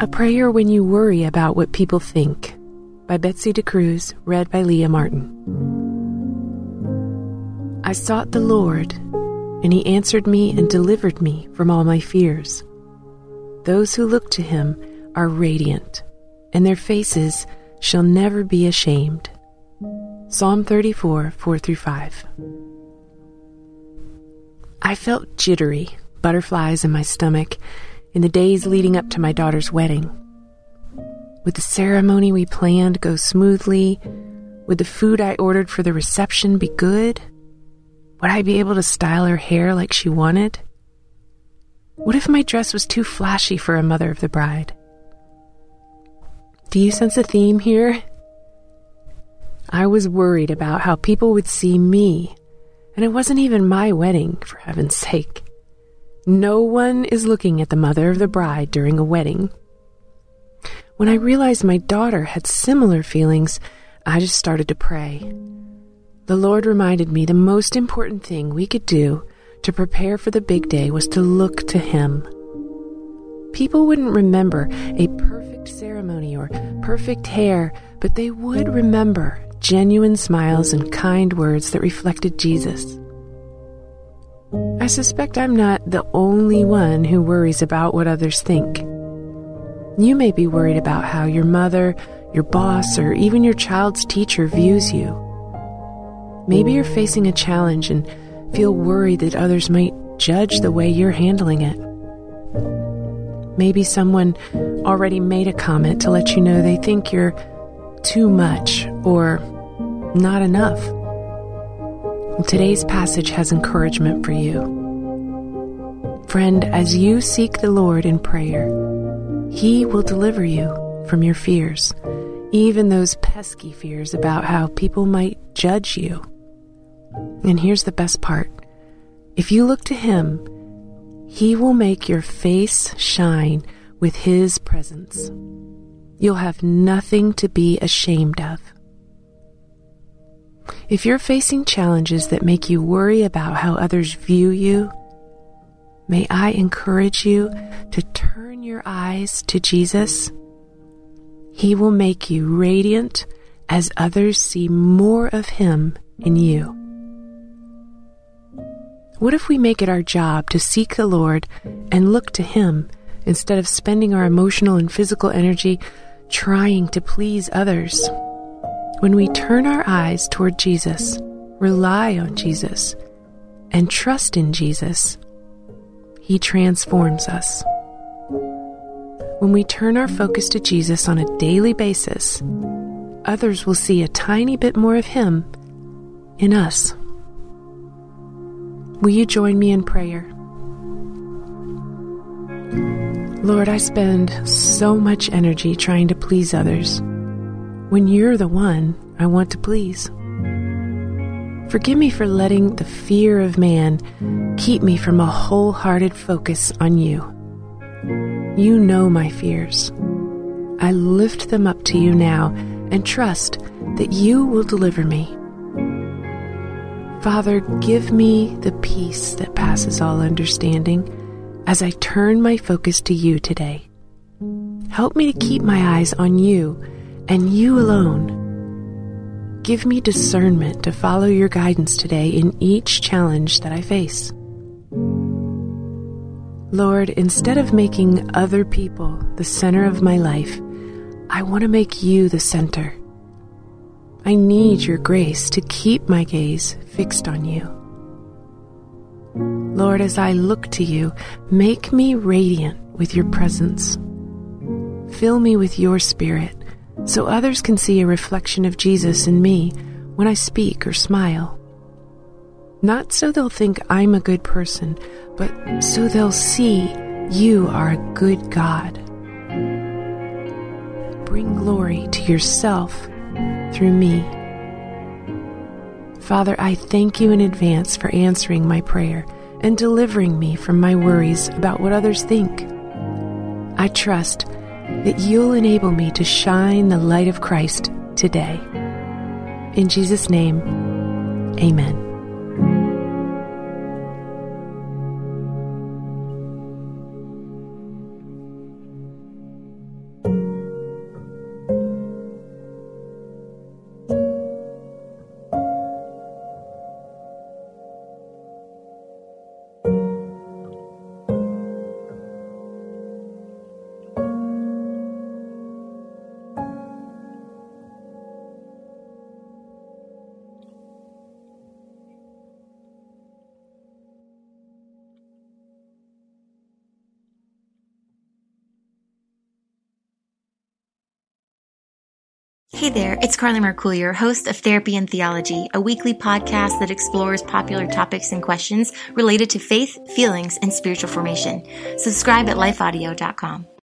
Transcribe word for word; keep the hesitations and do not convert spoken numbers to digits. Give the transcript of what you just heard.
A Prayer When You Worry About What People Think by Betsy DeCruz, read by Leah Martin. I sought the Lord, and he answered me and delivered me from all my fears. Those who look to him are radiant, and their faces shall never be ashamed. Psalm thirty-four, four through five. I felt jittery, butterflies in my stomach, in the days leading up to my daughter's wedding. Would the ceremony we planned go smoothly? Would the food I ordered for the reception be good? Would I be able to style her hair like she wanted? What if my dress was too flashy for a mother of the bride? Do you sense a theme here? I was worried about how people would see me, and it wasn't even my wedding, for heaven's sake. No one is looking at the mother of the bride during a wedding. When I realized my daughter had similar feelings, I just started to pray. The Lord reminded me the most important thing we could do to prepare for the big day was to look to him. People wouldn't remember a perfect ceremony or perfect hair, but they would remember genuine smiles and kind words that reflected Jesus. I suspect I'm not the only one who worries about what others think. You may be worried about how your mother, your boss, or even your child's teacher views you. Maybe you're facing a challenge and feel worried that others might judge the way you're handling it. Maybe someone already made a comment to let you know they think you're too much or not enough. Well, today's passage has encouragement for you. Friend, as you seek the Lord in prayer, he will deliver you from your fears, even those pesky fears about how people might judge you. And here's the best part. If you look to him, he will make your face shine with his presence. You'll have nothing to be ashamed of. If you're facing challenges that make you worry about how others view you, may I encourage you to turn your eyes to Jesus. He will make you radiant as others see more of him in you. What if we make it our job to seek the Lord and look to him instead of spending our emotional and physical energy trying to please others? When we turn our eyes toward Jesus, rely on Jesus, and trust in Jesus, he transforms us. When we turn our focus to Jesus on a daily basis, others will see a tiny bit more of him in us. Will you join me in prayer? Lord, I spend so much energy trying to please others, when you're the one I want to please. Forgive me for letting the fear of man keep me from a wholehearted focus on you. You know my fears. I lift them up to you now and trust that you will deliver me. Father, give me the peace that passes all understanding as I turn my focus to you today. Help me to keep my eyes on you and you alone. Give me discernment to follow your guidance today in each challenge that I face. Lord, instead of making other people the center of my life, I want to make you the center. I need your grace to keep my gaze fixed on you. Lord, as I look to you, make me radiant with your presence. Fill me with your spirit, so others can see a reflection of Jesus in me when I speak or smile. Not so they'll think I'm a good person, but so they'll see you are a good God. Bring glory to yourself through me. Father, I thank you in advance for answering my prayer and delivering me from my worries about what others think. I trust that you'll enable me to shine the light of Christ today. In Jesus' name, amen. Hey there, it's Carly Mercourier, host of Therapy and Theology, a weekly podcast that explores popular topics and questions related to faith, feelings, and spiritual formation. Subscribe at life audio dot com.